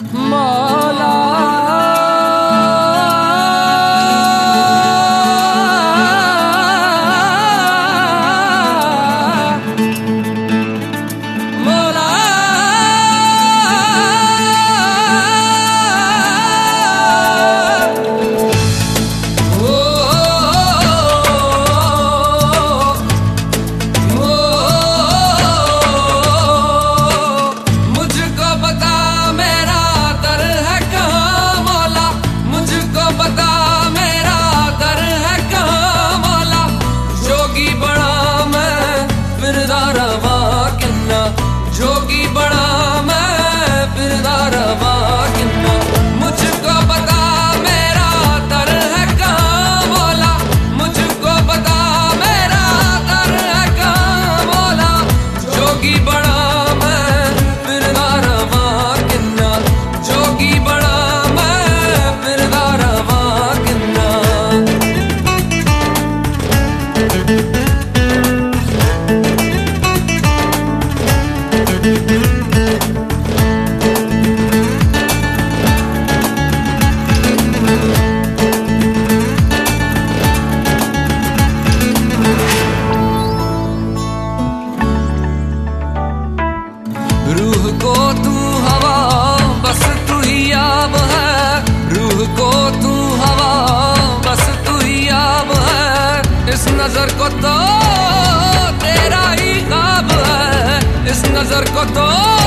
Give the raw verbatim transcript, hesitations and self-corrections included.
मौला जोगी बड़ा मैं फिरदा रवा किन्ना, मुझको पता मेरा दर है कहाँ मौला, मुझको पता मेरा दर है कहाँ मौला। जोगी बड़ा मैं फिरदा रवा किन्ना, जोगी बड़ा मैं फिरदा रवा किन्ना। रूह को तू हवा बस तू ही आब है, रूह को तू हवा बस तू ही आब है। इस नजर को तो तेरा ही ख्वाब है, इस नजर को तो